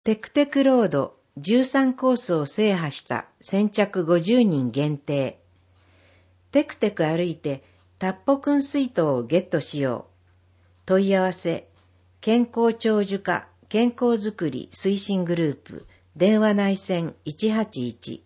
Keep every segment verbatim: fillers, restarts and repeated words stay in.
テクテクロードじゅうさんコースを制覇した先着ごじゅうにん限定。テクテク歩いてタッポクン水筒をゲットしよう。問い合わせ、健康長寿課健康づくり推進グループ、電話内線いちはちいち。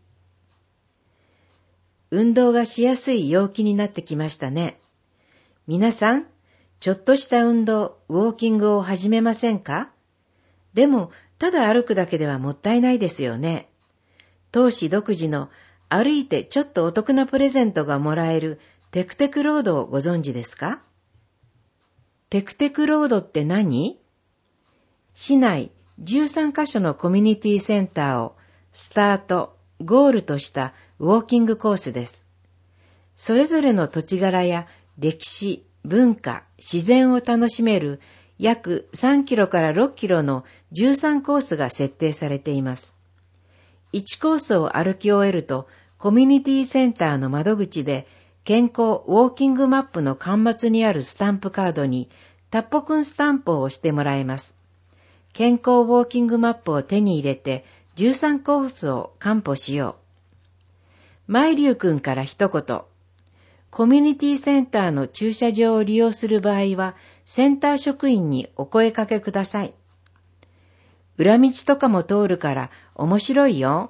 運動がしやすい陽気になってきましたね。皆さん、ちょっとした運動、ウォーキングを始めませんか？でも、ただ歩くだけではもったいないですよね。当市独自の歩いてちょっとお得なプレゼントがもらえるテクテクロードをご存知ですか？テクテクロードって何？市内じゅうさんカ所のコミュニティセンターをスタート、ゴールとしたウォーキングコースです。それぞれの土地柄や歴史、文化、自然を楽しめる約さんキロからろっキロのじゅうさんコースが設定されています。いちコースを歩き終えると、コミュニティセンターの窓口で健康ウォーキングマップの端末にあるスタンプカードにタッポクンスタンプを押してもらえます。健康ウォーキングマップを手に入れてじゅうさんコースを完歩しよう。マイリュウ君から一言。コミュニティセンターの駐車場を利用する場合は、センター職員にお声かけください。裏道とかも通るから面白いよ。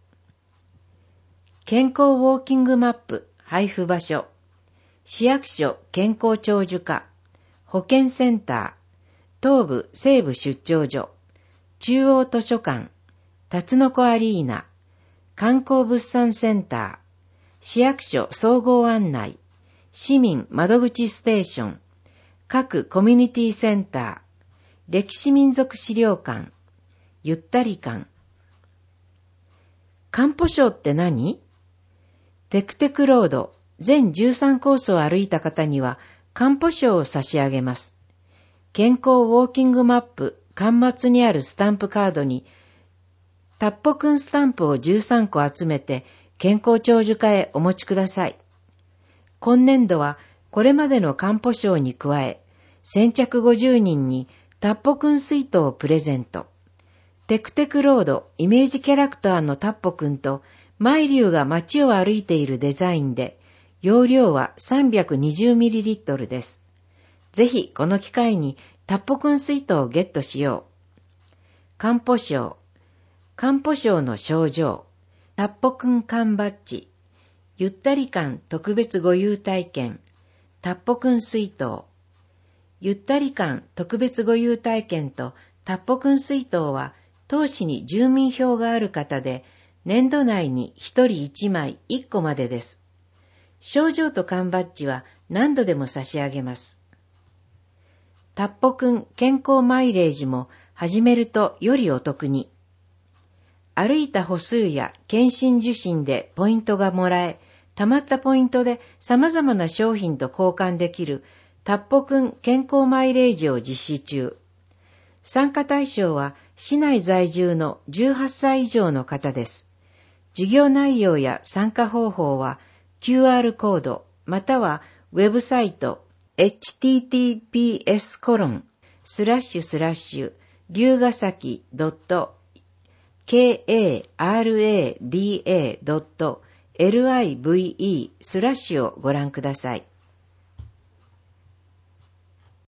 健康ウォーキングマップ配布場所。市役所健康長寿課、保健センター、東部西部出張所、中央図書館、タツノコアリーナ、観光物産センター、市役所総合案内、市民窓口ステーション、各コミュニティセンター、歴史民族資料館、ゆったり館。完歩賞って何？テクテクロード全じゅうさんコースを歩いた方には完歩賞を差し上げます。健康ウォーキングマップ端末にあるスタンプカードにタッポクンスタンプをじゅうさんこ集めて健康長寿課へお持ちください。今年度はこれまでの完歩賞に加え、先着ごじゅうにんにタッポクン水筒をプレゼント。テクテクロードイメージキャラクターのタッポくんとマイリュウが街を歩いているデザインで、容量は さんびゃくにじゅうミリリットル です。ぜひこの機会にタッポくん水筒をゲットしよう。完歩賞、完歩賞の賞状、タッポくん缶バッジ、ゆったり館特別ご優待券、タッポくん水筒。ゆったり館特別ご優待券とタッポくん水筒は当市に住民票がある方で、年度内にひとりいちまいいっこまでです。賞状と缶バッジは何度でも差し上げます。タッポくん健康マイレージも始めるとよりお得に。歩いた歩数や検診受診でポイントがもらえ、貯まったポイントで様々な商品と交換できるタッポくん健康マイレージを実施中。参加対象は市内在住のじゅうはっさい以上の方です。事業内容や参加方法は キューアール コードまたはウェブサイト エイチティーティーピーエスコロンスラッシュスラッシュ龍ヶ崎 .karada.live スラッシュをご覧ください。